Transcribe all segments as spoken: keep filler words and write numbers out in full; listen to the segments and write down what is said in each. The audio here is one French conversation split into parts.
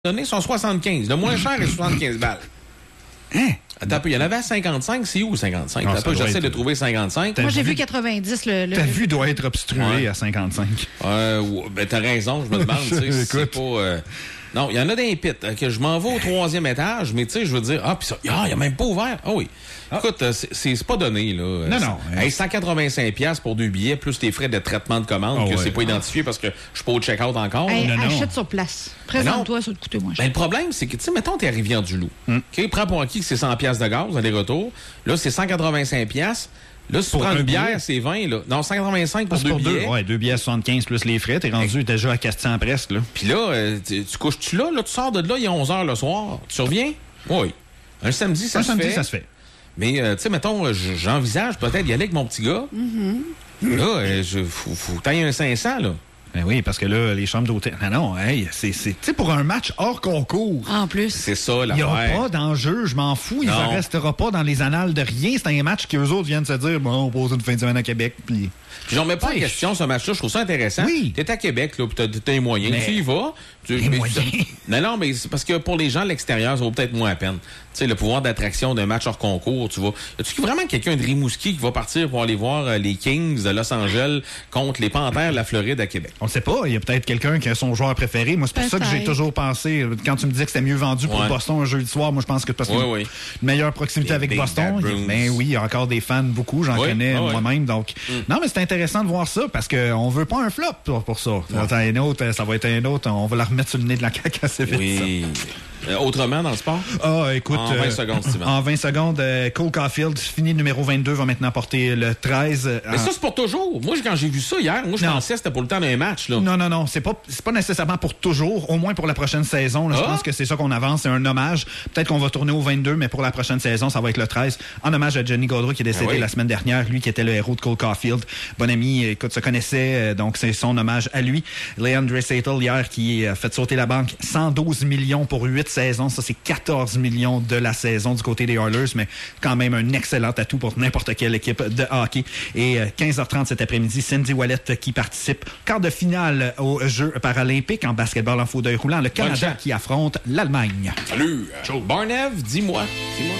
donné sont soixante-quinze. Le moins cher est soixante-quinze balles. Hein? Attends un peu, il y en avait à cinquantacinq. C'est où cinquante-cinq? Non, Attends un peu, j'essaie être... de trouver cinquantacinq. Moi, j'ai vu quatre-vingt-dix. Le, le... Ta vue doit être obstruée ouais. à cinquantacinq. Euh, ben, t'as raison, je me demande. si c'est pas... Euh... Non, il y en a des pits. Que je m'en vais au troisième étage, mais tu sais, je veux dire, ah, puis ça, ah, il a même pas ouvert. Ah oui. Ah. Écoute, c'est, c'est pas donné, là. Non, non. Hey, cent quatre-vingt-cinq dollars pour deux billets, plus tes frais de traitement de commande, oh, que ouais. c'est pas identifié parce que je suis pas au check-out encore. Hey, non, achète non. sur place. Présente-toi, ça va te coûter moins cher. Ben, le problème, c'est que, tu sais, mettons, t'es à Rivière-du-Loup. Mm. OK, prends pour acquis que c'est cent dollars de gaz, aller-retour. Là, c'est cent quatre-vingt-cinq dollars. Là, si tu prends une bière, billet? C'est vingt, là. Non, cent quatre-vingt-cinq pour ah, deux pour billets. Deux. Ouais, deux billets soixante-quinze plus les frais. T'es rendu hey. déjà à Castan presque, là. Puis là, euh, tu, tu couches-tu là? Là, tu sors de là, il y a onze heures le soir. Tu reviens? Oui. Un samedi, ça un se samedi, fait. ça se fait. Mais, euh, tu sais, mettons, j'envisage peut-être d'y aller avec mon petit gars. Mm-hmm. Là, euh, je, faut, faut tailler un cinq cents, là. Ben oui, parce que là, les chambres d'hôtel... Ah non, hey, c'est... Tu sais, pour un match hors concours... En plus. C'est ça, là. Il n'y aura pas d'enjeu, je m'en fous. Il ne restera pas dans les annales de rien. C'est un match qu'eux autres viennent se dire, bon, on pose une fin de semaine à Québec, puis... Puis j'en mets pas en question, ce match-là. Je trouve ça intéressant. Oui. T'es à Québec, là, puis t'as, t'as les moyens. Mais... Tu y vas. Tu, les mais, moyens. Non, non, mais c'est parce que pour les gens de l'extérieur, ça vaut peut-être moins la peine. Tu sais, le pouvoir d'attraction d'un match hors concours, tu vois. Y a-tu vraiment quelqu'un de Rimouski qui va partir pour aller voir euh, les Kings de Los Angeles contre les Panthères de la Floride à Québec? On ne sait pas. Il y a peut-être quelqu'un qui a son joueur préféré. Moi, c'est pour peut-être. ça que j'ai toujours pensé, quand tu me disais que c'était mieux vendu pour ouais. Boston un jeudi soir, moi, je pense que parce que ouais, ouais. une meilleure proximité les avec Boston. Mais oui, il y a encore des fans, beaucoup. J'en ouais, connais ouais, moi-même. Donc, mm. non, mais c'est intéressant de voir ça parce qu'on veut pas un flop pour, pour ça. Ça va être un autre, ça va être un autre. On va la remettre sur le nez de la caca assez vite. Oui. Euh, autrement, dans le sport? Ah, écoute. En vingt secondes, Steven. En vingt secondes, euh, Cole Caulfield, fini numéro vingt-deux, va maintenant porter le treize. Mais en... ça, c'est pour toujours. Moi, quand j'ai vu ça hier, moi, je non. pensais que c'était pour le temps d'un match, là. Non, non, non. C'est pas, c'est pas nécessairement pour toujours. Au moins pour la prochaine saison. Là, ah. Je pense que c'est ça qu'on avance. C'est un hommage. Peut-être qu'on va tourner au vingt-deux, mais pour la prochaine saison, ça va être le treize. En hommage à Johnny Gaudreau qui est décédé ah oui. la semaine dernière. Lui qui était le héros de Cole Caulfield. Bon ami, écoute, se connaissait. Donc, c'est son hommage à lui. Leandre Draisaitl, hier, qui a fait sauter la banque. cent douze millions pour huit saisons. Ça, c'est quatorze millions de la saison du côté des Oilers, mais quand même un excellent atout pour n'importe quelle équipe de hockey. Et quinze heures trente cet après-midi, Cindy Wallet qui participe quart de finale aux Jeux paralympiques en basketball en fauteuil roulant. Le Canada qui affronte l'Allemagne. Salut! Joe Barnev, dis-moi. Dis-moi.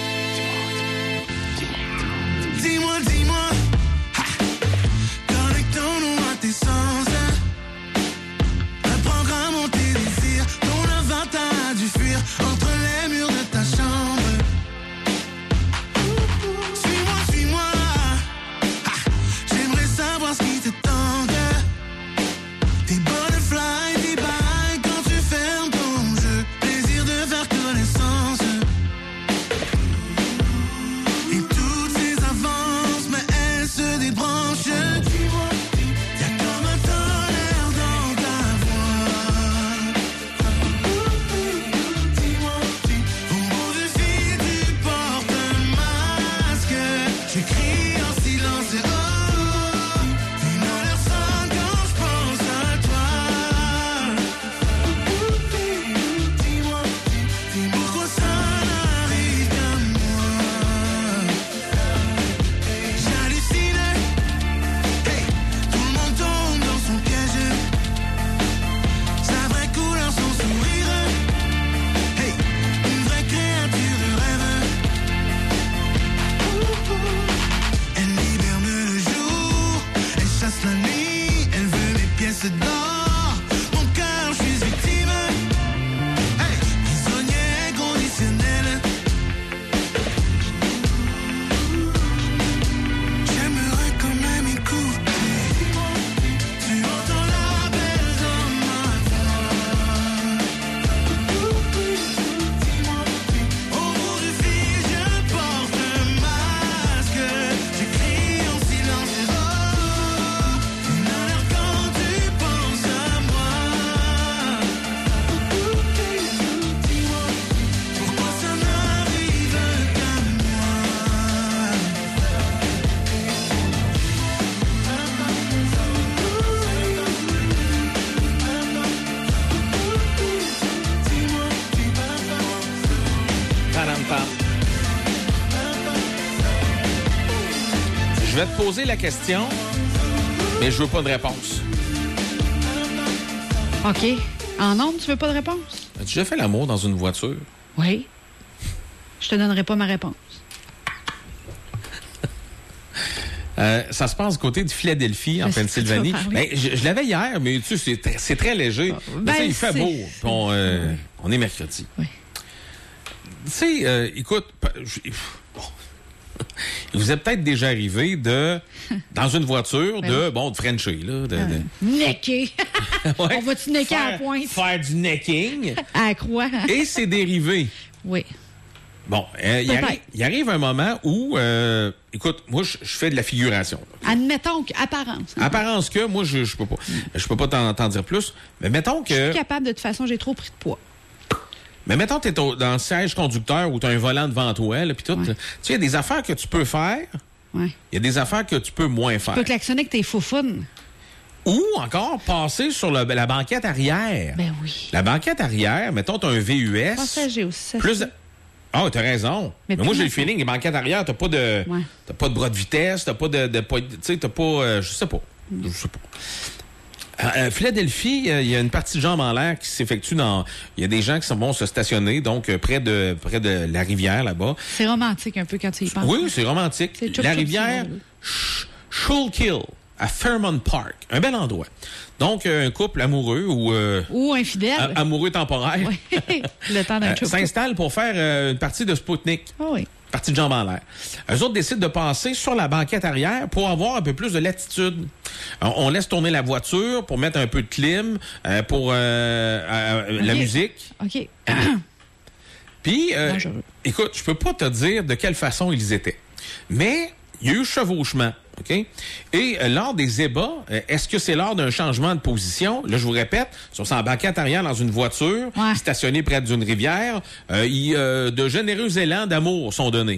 Dis-moi, dis-moi. Connectons-nous à tes sens. Un programme, on tes désirs. Ton avatar a dû fuir entre les murs de ta chambre. Suis-moi, suis-moi. Ha, j'aimerais savoir ce qui te tente. Tes butterflies, tes bails quand tu fermes ton jeu. Plaisir de faire connaissance. Et toutes ces avances, mais elles se débranchent. Y'a comme un tonnerre dans ta voix. Dis-moi, dis, au bout du fil, tu portes un masque. J'écris en silence, oh, une odeur sonne quand je pense à toi. Dis-moi, dis, dis pourquoi ça n'arrive qu'à moi. J'hallucine, hey, tout le monde tombe dans son piège. Sa vraie couleur, son sourire, hey, une vraie créature de rêve. Elle hiberne le jour, elle chasse la nuit, elle veut mes pièces d'or. Mon cœur, je suis victime, hey, prisonnier inconditionnel. J'aimerais quand même écouter. Tu entends l'appel dans ma voix. Au bout du fil, je porte un masque. J'écris en silence, oh, une odeur quand tu penses à moi. Dis-moi, pourquoi ça n'arrive qu'à moi. Pam-pam. Je vais te poser la question, mais je veux pas de réponse. OK. En ondes, tu veux pas de réponse? As-tu déjà fait l'amour dans une voiture? Oui. Je te donnerai pas ma réponse. Euh, ça se passe du côté de Philadelphie, en Mais c'est Pennsylvanie. ce que tu vas Ben, je je l'avais hier, mais tu sais, c'est très, c'est très léger. Ben, Mais tu sais, il fait c'est- beau. Puis On, euh, Oui. on est mercredi. Oui. Tu sais, euh, écoute, pa- je- bon. il vous est peut-être déjà arrivé de, dans une voiture, Ben de, bon, de Frencher, là. De, de- Necker. Ouais. On va-tu necker à la Faire- pointe? Faire du necking. À la croix. Et c'est dérivé. Oui. Bon, euh, il, Peut-être. arrive, il arrive un moment où, euh, écoute, moi, je je fais de la figuration. là. Admettons qu'apparence. Apparence que, moi, je je peux pas. Je peux pas t'en t'en dire plus. Mais mettons Je suis que. plus capable, de toute façon, j'ai trop pris de poids. Mais mettons que t'es au- dans le siège conducteur où t'as un volant devant toi, là, puis tout. Ouais. là. Tu sais, il y a des affaires que tu peux faire, Oui. il y a des affaires que tu peux moins faire. Tu peux klaxonner avec tes foufounes. Ou encore passer sur le- la banquette arrière. Ben oui. La banquette arrière, mettons, t'as un V U S. Passager aussi. ça Plus. se de- Ah, t'as raison. Mais, Mais moi, plus j'ai le maintenant. feeling, les banquettes arrière, t'as pas de. Ouais. T'as pas de bras de vitesse, t'as pas de. de pas- tu sais, t'as pas. euh, je sais pas. Mm. Je sais pas. À Philadelphie, euh, il y a une partie de jambes en l'air qui s'effectue dans. Il y a des gens qui sont bons se stationner, donc euh, près de près de la rivière là-bas. C'est romantique un peu quand tu y penses. Oui, c'est romantique. C'est tchouk La tchouk, rivière c'est Sh- Schuylkill, à Fairmont Park. Un bel endroit. Donc, euh, un couple amoureux ou euh, Ou infidèle. a- amoureux temporaire Oui. Le temps d'un euh, choup. s'installe pour faire euh, une partie de Spoutnik. Ah oui. Partie de jambes en l'air. Eux autres décident de passer sur la banquette arrière pour avoir un peu plus de latitude. On, on laisse tourner la voiture pour mettre un peu de clim, euh, pour euh, euh, la Ok. musique. OK. Puis, euh, Dangereux. écoute, je peux pas te dire de quelle façon ils étaient. Mais il y a eu chevauchement, OK? Et euh, lors des ébats, euh, est-ce que c'est lors d'un changement de position? Là, je vous répète, ils sont en banquette arrière dans une voiture, Ouais. stationnée près d'une rivière. Euh, il, euh, de généreux élans d'amour sont donnés.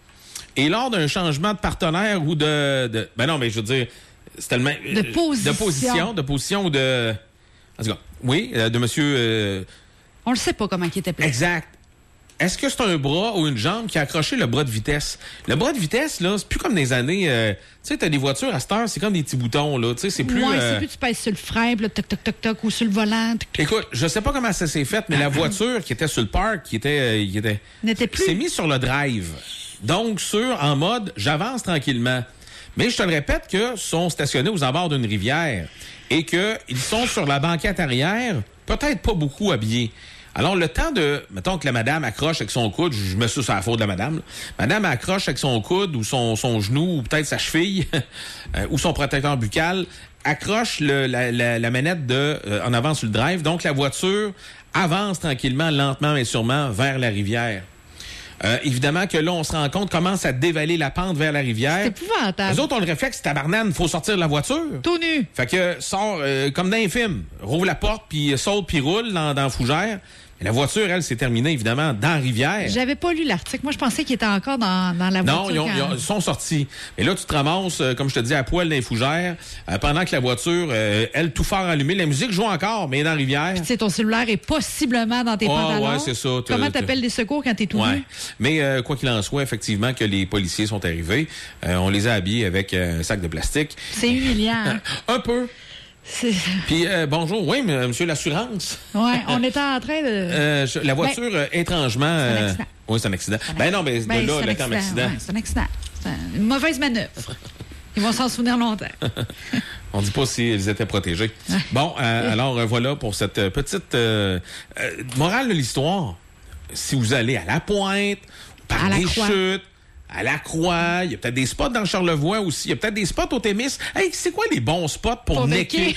Et lors d'un changement de partenaire ou de... de ben non, mais je veux dire, c'est tellement... De euh, position. De position, de position ou de... En tout cas, oui, euh, de monsieur... euh, On le sait pas comment il était placé. Exact. Est-ce que c'est un bras ou une jambe qui a accroché le bras de vitesse? Le bras de vitesse, là, c'est plus comme des années... euh, tu sais, t'as des voitures à cette heure, c'est comme des petits boutons, là. Tu sais, c'est plus... Ouais, euh, c'est plus tu pèses sur le frein, puis là, toc, toc, toc, toc, ou sur le volant. toc, toc. Écoute, je sais pas comment ça s'est fait, mais la voiture qui était sur le parc, qui était... euh, qui était N'était plus. s'est mis sur le drive. Donc, sur, en mode, j'avance tranquillement. Mais je te le répète que sont stationnés aux abords d'une rivière et qu'ils sont sur la banquette arrière, peut-être pas beaucoup habillés. Alors, le temps de... Mettons que la madame accroche avec son coude, je mets ça sur la faute de la madame, là. Madame accroche avec son coude ou son, son genou ou peut-être sa cheville euh, ou son protecteur buccal, accroche le, la, la, la manette de euh, en avant sur le drive. Donc, la voiture avance tranquillement, lentement mais sûrement vers la rivière. Euh, évidemment que là, on se rend compte, commence à dévaler la pente vers la rivière. C'est épouvantable. Les autres ont le réflexe, tabarnane, faut sortir de la voiture. Tout nu. Fait que sort euh, comme dans un film, rouvre la porte, puis saute, puis roule dans, dans la fougère. Mais la voiture, elle, s'est terminée, évidemment, dans la rivière. J'avais pas lu l'article. Moi, je pensais qu'il était encore dans, dans la Non, voiture. ils, ont- quand- ils ont- ils sont sortis. Mais là, tu te ramasses, euh, comme je te dis, à poil dans les fougères, euh, pendant que la voiture, euh, elle, tout fort allumée. La musique joue encore, mais dans la rivière. Tu sais, ton cellulaire est possiblement dans tes Ah, pantalons. ouais, c'est ça. T'as- Comment t'as- t'appelles des secours quand t'es tout Ouais. nu? Mais euh, quoi qu'il en soit, effectivement, que les policiers sont arrivés, euh, on les a habillés avec euh, un sac de plastique. C'est humiliant. hein? Un peu. C'est- Puis, euh, bonjour, oui, m- monsieur l'assurance. Ouais, on était en train de... Euh, je- la voiture, euh, étrangement... un euh, accident. oui, c'est un accident. C'est un Ben non, mais accident. de là, c'est le un terme accident. accident. Ouais, c'est un accident. C'est un- une mauvaise manœuvre. Ils vont s'en souvenir longtemps. On dit pas s'ils étaient protégés. Bon, euh, alors euh, voilà pour cette euh, petite euh, euh, morale de l'histoire. Si vous allez à la Pointe, par À la des Croix. chutes, à la Croix, il y a peut-être des spots dans Charlevoix aussi. Il y a peut-être des spots au Témis. Hey, c'est quoi les bons spots pour, Pour necker? necker.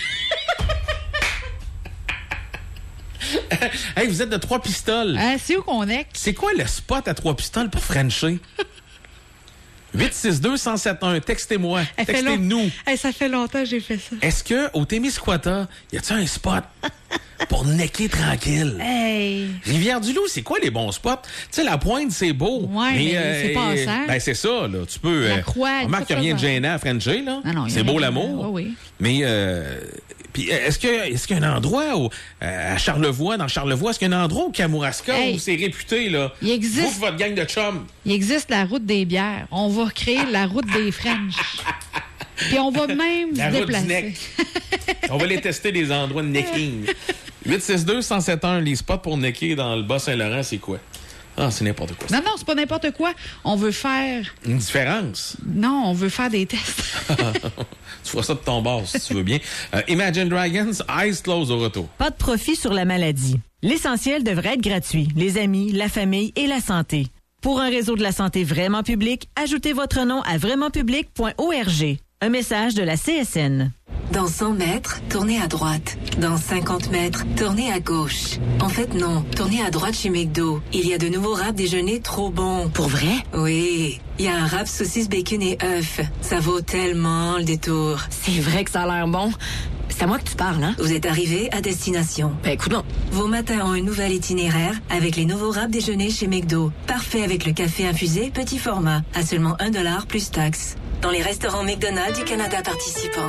Hey, vous êtes de Trois Pistoles. Hein, c'est où qu'on est? C'est quoi le spot à Trois Pistoles pour Frencher? huit six deux, un zéro sept un. Textez-moi. Elle fait long- Textez-nous. Hey, ça fait longtemps que j'ai fait ça. Est-ce que au Témiscouata, y a-t-il un spot pour necker tranquille? Hey! Rivière-du-Loup, c'est quoi les bons spots? Tu sais, la Pointe, c'est beau. Ouais, mais c'est passant. Ben, c'est ça, là. Tu peux. La euh, Croix, on remarque tout qu'il n'y a rien de ça, gênant à Frencher, là. Ah non, il y a C'est beau rien de- l'amour. Oui, oui. Mais, euh, puis, euh, est-ce que, est-ce qu'il y a un endroit où, euh, à Charlevoix, dans Charlevoix, est-ce qu'il y a un endroit au Kamouraska Hey. où c'est réputé, là? Il existe- Vous, votre gang de chums. Il existe la route des bières. On va créer la route des French. Puis on va même La se route du déplacer. neck. On va les tester des endroits de necking. huit six deux, un zéro sept un, les spots pour necker dans le Bas-Saint-Laurent, c'est quoi? Ah, c'est n'importe quoi. Ça. Non, non, c'est pas n'importe quoi. On veut faire... Une différence? Non, on veut faire des tests. Tu feras ça de ton bord, si tu veux bien. Euh, Imagine Dragons, Eyes Closed au retour. Pas de profit sur la maladie. L'essentiel devrait être gratuit. Les amis, la famille et la santé. Pour un réseau de la santé vraiment public, ajoutez votre nom à vraiment public point org. Un message de la C S N. Dans cent mètres, tournez à droite. Dans cinquante mètres, tournez à gauche. En fait, non. Tournez à droite chez McDo. Il y a de nouveaux wraps déjeuner trop bons. Pour vrai? Oui. Il y a un wrap saucisse, bacon et œufs. Ça vaut tellement le détour. C'est vrai que ça a l'air bon. C'est à moi que tu parles, hein? Vous êtes arrivé à destination. Ben, écoute donc. Vos matins ont un nouvel itinéraire avec les nouveaux wraps déjeuner chez McDo. Parfait avec le café infusé petit format. À seulement un dollar plus taxes. Dans les restaurants McDonald's du Canada participants.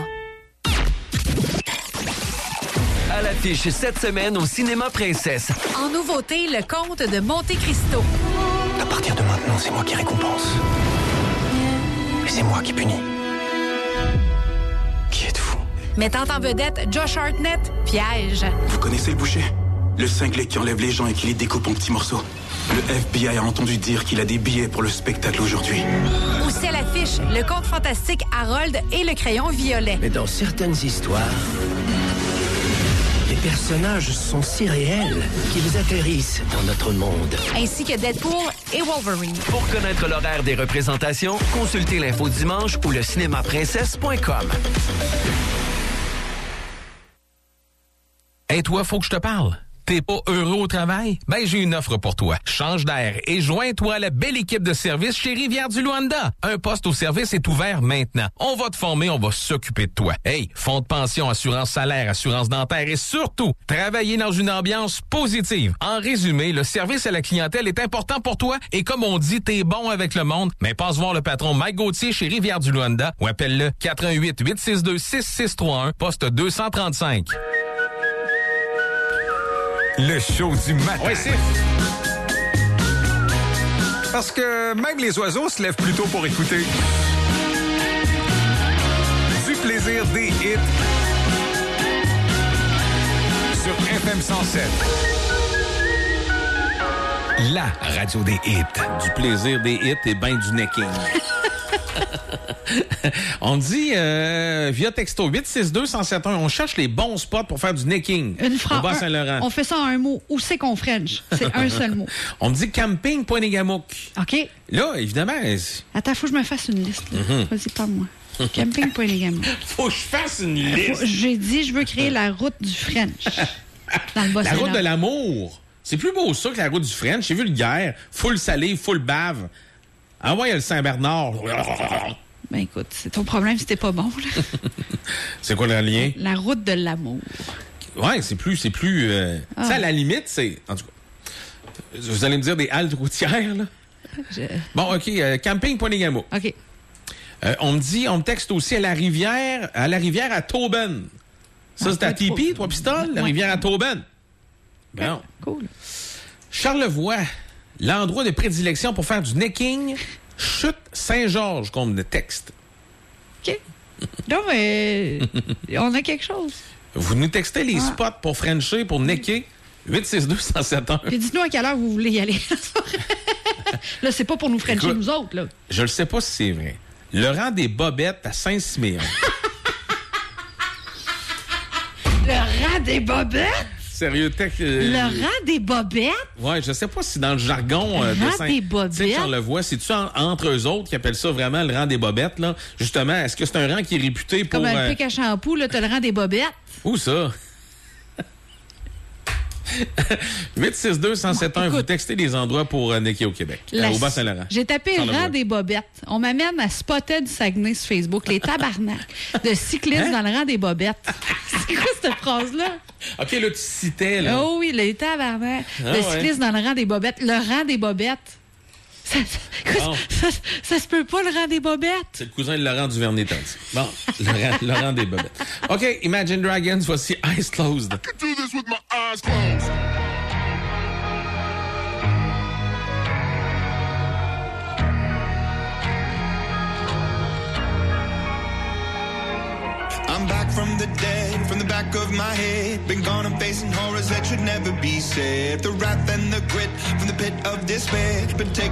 À l'affiche cette semaine au Cinéma Princesse. En nouveauté, le conte de Monte Cristo. À partir de maintenant, c'est moi qui récompense. Et c'est moi qui punis. Qui êtes-vous? Mettant en vedette Josh Hartnett, Piège. Vous connaissez le boucher? Le cinglé qui enlève les gens et qui les découpe en petits morceaux. Le F B I a entendu dire qu'il a des billets pour le spectacle aujourd'hui. Aussi à l'affiche, le conte fantastique Harold et le crayon violet. Mais dans certaines histoires, les personnages sont si réels qu'ils atterrissent dans notre monde. Ainsi que Deadpool et Wolverine. Pour connaître l'horaire des représentations, consultez l'info dimanche ou le cinéma princesse point com. Hey, toi, faut que je te parle. T'es pas heureux au travail? Ben, j'ai une offre pour toi. Change d'air et joins-toi à la belle équipe de service chez Rivière-du-Luanda. Un poste au service est ouvert maintenant. On va te former, on va s'occuper de toi. Hey, fonds de pension, assurance salaire, assurance dentaire et surtout, travailler dans une ambiance positive. En résumé, le service à la clientèle est important pour toi et comme on dit, t'es bon avec le monde. Mais passe voir le patron Mike Gauthier chez Rivière-du-Luanda ou appelle-le quatre un huit, huit six deux, six six trois un, poste deux cent trente-cinq. Le show du matin. Oui, c'est... Parce que même les oiseaux se lèvent plus tôt pour écouter. Du plaisir des hits. Sur F M cent sept. La radio des hits. Du plaisir des hits et ben du necking. On dit euh, via texto huit six deux, un zéro sept un, on cherche les bons spots pour faire du necking Une phrase. au Bas-Saint-Laurent. On fait ça en un mot. Où c'est qu'on French? C'est un seul mot. On me dit camping Poinégamouk. OK. Là, évidemment... c'est- Attends, faut que je me fasse une liste. là. Mhm. Vas-y, parle-moi. Camping Poinégamouk. Faut que je fasse une liste. J'ai dit, je veux créer la route du French. Dans le La Bas-Saint-Laurent. route de l'amour. C'est plus beau ça que la route du French. C'est vulgaire. Full salé, full bave. Ah ouais, il y a le Saint-Bernard. Ben écoute, c'est ton problème si t'es pas bon. Là. C'est quoi le lien? La route de l'amour. Ouais, c'est plus... c'est plus. Euh... Ah. Tu sais, à la limite, c'est... En tout cas, vous allez me dire des haltes routières, là? Je- Bon, OK. euh, camping Poinégamouk. OK. Euh, on me dit, on me texte aussi à la rivière, à la rivière à Tauben. Ça, Ah, c'est à pas trop. Tipi, trois pistoles, la Ouais. rivière à Tauben. Bon. Cool. Charlevoix, l'endroit de prédilection pour faire du necking, Chute Saint-Georges, qu'on me texte. OK. Non, mais on a quelque chose. Vous nous textez les Ah. spots pour Frencher, pour necker, huit six deux, un zéro sept un. Puis dites-nous à quelle heure vous voulez y aller. Là, c'est pas pour nous Frencher, Écoute, nous autres, là. Je ne sais pas si c'est vrai. Le rang des bobettes à Saint-Siméon. Le rang des bobettes? Sérieux, texte... euh, Le rang des bobettes? Ouais, je sais pas si dans le jargon euh, Le de rang Saint... des Tu bobettes? sais, Charlevoix, c'est-tu en- entre eux autres qui appellent ça vraiment le rang des bobettes, là? Justement, est-ce que c'est un rang qui est réputé pour... Comme un euh, pic à shampoo, là, t'as le rang des bobettes. Où ça? huit six deux, un zéro sept un, vous textez des endroits pour euh, necker au Québec, La- euh, au Bas-Saint-Laurent. J'ai tapé le Charlevoix. rang des bobettes. On m'amène à Spotted du Saguenay sur Facebook, les tabarnak de cyclistes Hein? dans le rang des bobettes. C'est quoi cette phrase-là? OK, là, tu citais, là. Oh oui, les tabarnak Ah de ouais. cyclistes dans le rang des bobettes. Le rang des bobettes. Ça, ça- écoute, Bon. ça, ça se peut pas, le rang des bobettes. C'est le cousin de Laurent Duvernay-Tanti. Bon, Laurent, Laurent des bobettes. OK, Imagine Dragons, voici Eyes Closed. do this with my eyes closed. I'm back from the dead, from the back. back of my head. Been gone and facing horrors that should never be said. The wrath and the grit from the pit of despair. Been taking